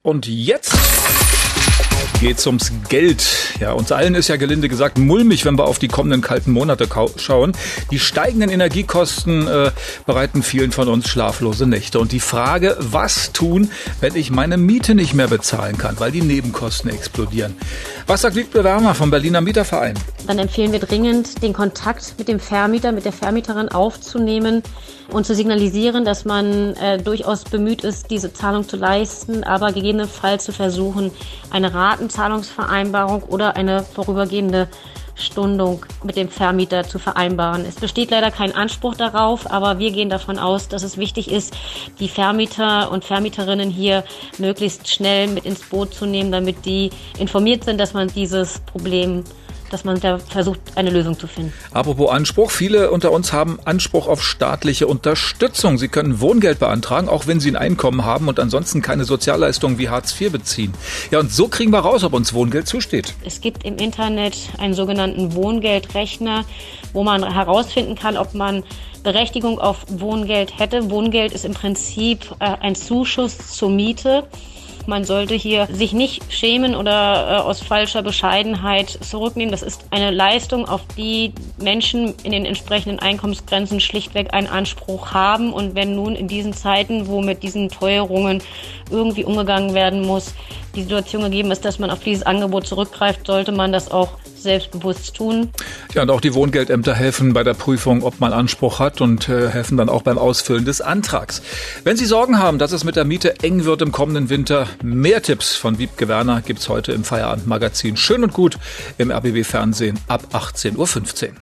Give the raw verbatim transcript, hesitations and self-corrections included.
Und jetzt geht's ums Geld. Ja, uns allen ist ja gelinde gesagt mulmig, wenn wir auf die kommenden kalten Monate schauen. Die steigenden Energiekosten äh, bereiten vielen von uns schlaflose Nächte. Und die Frage, was tun, wenn ich meine Miete nicht mehr bezahlen kann, weil die Nebenkosten explodieren? Was sagt Wiebke Werner vom Berliner Mieterverein? Dann empfehlen wir dringend, den Kontakt mit dem Vermieter, mit der Vermieterin aufzunehmen und zu signalisieren, dass man äh, durchaus bemüht ist, diese Zahlung zu leisten, aber gegebenenfalls zu versuchen, eine Ratenzahlungsvereinbarung oder eine vorübergehende Stundung mit dem Vermieter zu vereinbaren. Es besteht leider kein Anspruch darauf, aber wir gehen davon aus, dass es wichtig ist, die Vermieter und Vermieterinnen hier möglichst schnell mit ins Boot zu nehmen, damit die informiert sind, dass man dieses Problem dass man da versucht, eine Lösung zu finden. Apropos Anspruch, viele unter uns haben Anspruch auf staatliche Unterstützung. Sie können Wohngeld beantragen, auch wenn sie ein Einkommen haben und ansonsten keine Sozialleistungen wie Hartz vier beziehen. Ja, und so kriegen wir raus, ob uns Wohngeld zusteht. Es gibt im Internet einen sogenannten Wohngeldrechner, wo man herausfinden kann, ob man Berechtigung auf Wohngeld hätte. Wohngeld ist im Prinzip äh, ein Zuschuss zur Miete. Man sollte hier sich nicht schämen oder äh, aus falscher Bescheidenheit zurücknehmen. Das ist eine Leistung, auf die Menschen in den entsprechenden Einkommensgrenzen schlichtweg einen Anspruch haben. Und wenn nun in diesen Zeiten, wo mit diesen Teuerungen irgendwie umgegangen werden muss, die Situation gegeben ist, dass man auf dieses Angebot zurückgreift, sollte man das auch selbstbewusst tun. Ja, und auch die Wohngeldämter helfen bei der Prüfung, ob man Anspruch hat und äh, helfen dann auch beim Ausfüllen des Antrags. Wenn Sie Sorgen haben, dass es mit der Miete eng wird im kommenden Winter, mehr Tipps von Wiebke Werner gibt's heute im Feierabendmagazin. Schön und gut im R B B Fernsehen ab achtzehn Uhr fünfzehn.